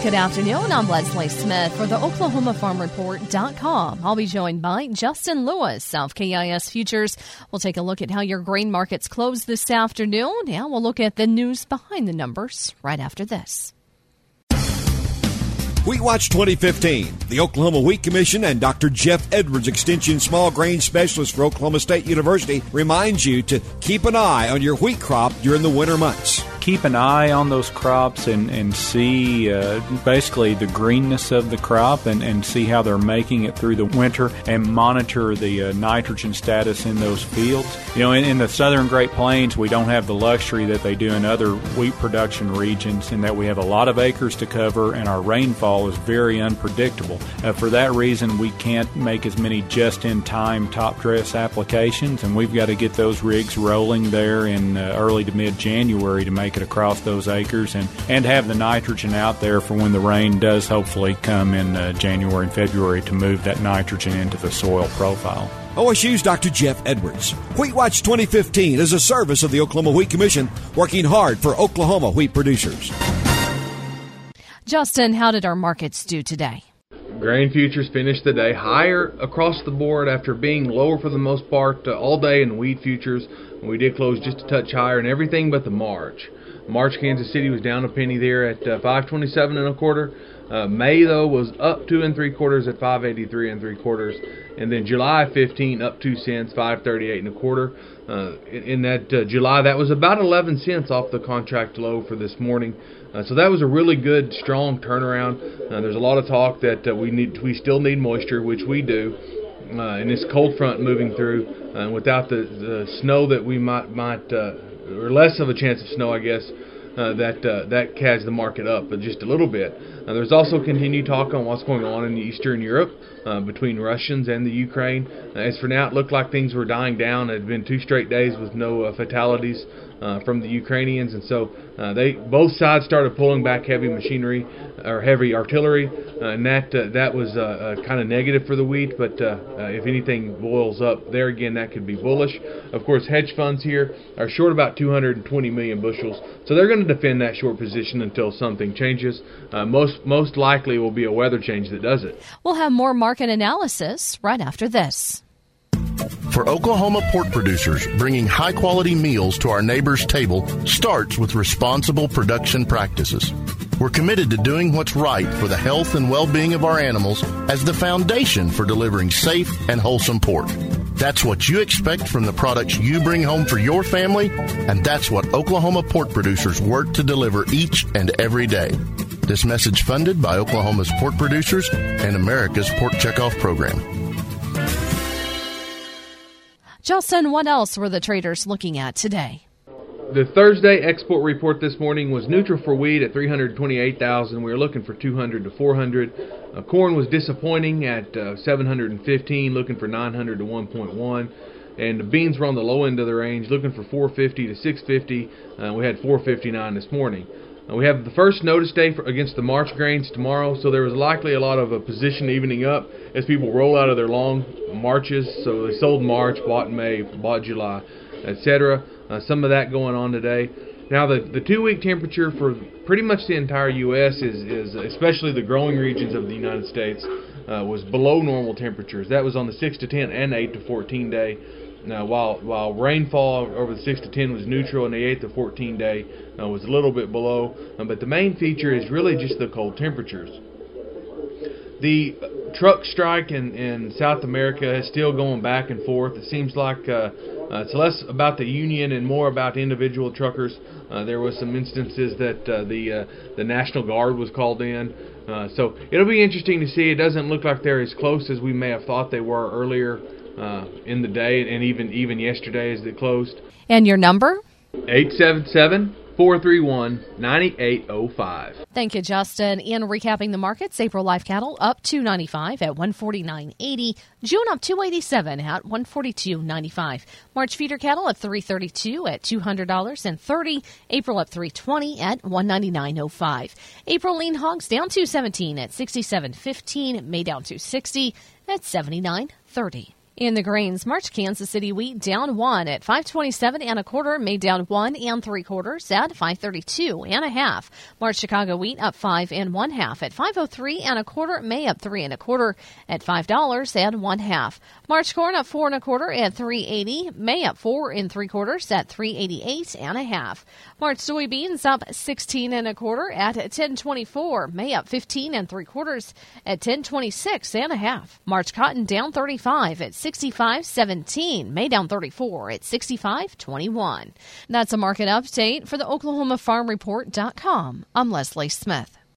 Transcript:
Good afternoon. I'm Leslie Smith for the OklahomaFarmReport.com. I'll be joined by Justin Lewis of KIS Futures. We'll take a look at how your grain markets closed this afternoon, and we'll look at the news behind the numbers right after this. Wheat Watch 2015. The Oklahoma Wheat Commission and Dr. Jeff Edwards, Extension Small Grain Specialist for Oklahoma State University, reminds you to keep an eye on your wheat crop during the winter months. Keep an eye on those crops and see basically the greenness of the crop and see how they're making it through the winter and monitor the nitrogen status in those fields. You know, in the southern Great Plains, we don't have the luxury that they do in other wheat production regions in that we have a lot of acres to cover and our rainfall is very unpredictable. For that reason, we can't make as many just-in-time top-dress applications, and we've got to get those rigs rolling there in early to mid-January to make it across those acres and have the nitrogen out there for when the rain does hopefully come in January and February to move that nitrogen into the soil profile. OSU's Dr. Jeff Edwards. Wheat Watch 2015 is a service of the Oklahoma Wheat Commission working hard for Oklahoma wheat producers. Justin, how did our markets do today? Grain futures finished the day higher across the board after being lower for the most part all day in wheat futures. We did close just a touch higher in everything but the March. March Kansas City was down a penny there at 5.27 1/4. May though was up 2 3/4 at 5.83 3/4, and then July 15 up 2 cents, 5.38 1/4. In that July, that was about 11 cents off the contract low for this morning. So that was a really good, strong turnaround. There's a lot of talk that we still need moisture, which we do. And this cold front moving through, without the snow that we might or less of a chance of snow, I guess, that has the market up just a little bit. There's also continued talk on what's going on in Eastern Europe between Russians and the Ukraine. As for now, it looked like things were dying down. It had been 2 straight days with no fatalities from the Ukrainians, and so both sides started pulling back heavy machinery or heavy artillery, and that was kind of negative for the wheat. But if anything boils up there again, that could be bullish. Of course, hedge funds here are short about 220 million bushels, so they're going to defend that short position until something changes. Most likely will be a weather change that does it. We'll have more market analysis right after this. For Oklahoma pork producers, bringing high-quality meals to our neighbors' table starts with responsible production practices. We're committed to doing what's right for the health and well-being of our animals as the foundation for delivering safe and wholesome pork. That's what you expect from the products you bring home for your family, and that's what Oklahoma pork producers work to deliver each and every day. This message funded by Oklahoma's pork producers and America's Pork Checkoff Program. Justin, what else were the traders looking at today? The Thursday export report this morning was neutral for wheat at 328,000. We were looking for 200 to 400. Corn was disappointing at 715, looking for 900 to 1.1. And the beans were on the low end of the range, looking for 450 to 650. We had 459 this morning. We have the first notice day against the March grains tomorrow, so there was likely a lot of position evening up as people roll out of their long marches. So they sold March, bought May, bought July, etc. Some of that going on today. Now the 2-week temperature for pretty much the entire U.S. is especially the growing regions of the United States, was below normal temperatures. That was on the 6 to 10 and 8 to 14 day. Now, while rainfall over the 6 to 10 was neutral and the 8 to 14 day was a little bit below, but the main feature is really just the cold temperatures. The truck strike in South America is still going back and forth. It seems like it's less about the union and more about individual truckers. There was some instances that the National Guard was called in. So it'll be interesting to see. It doesn't look like they're as close as we may have thought they were earlier in the day, and even yesterday as it closed. And your number? 877-431-9805. Thank you, Justin. In recapping the markets, April live cattle up $2.95 at $149.80. June up $2.87 at $142.95. March feeder cattle up $3.32 at $200.30. April up $3.20 at $199.05. April lean hogs down $2.17 at $67.15. May down $2.60 at $79.30. In the grains, March Kansas City wheat down 1 at $5.27 1/4. May down 1 3/4 at $5.32 1/2. March Chicago wheat up 5 1/2 at $5.03 1/4. May up 3 1/4 at $5 1/2. March corn up 4 1/4 at $3.80. May up 4 3/4 at $3.88 1/2. March soybeans up 16 1/4 at $10.24. May up 15 3/4 at $10.26 1/2. March cotton down 35 at $65.17. May down 34 at $65.21. That's a market update for the OklahomaFarmReport.com. I'm Leslie Smith.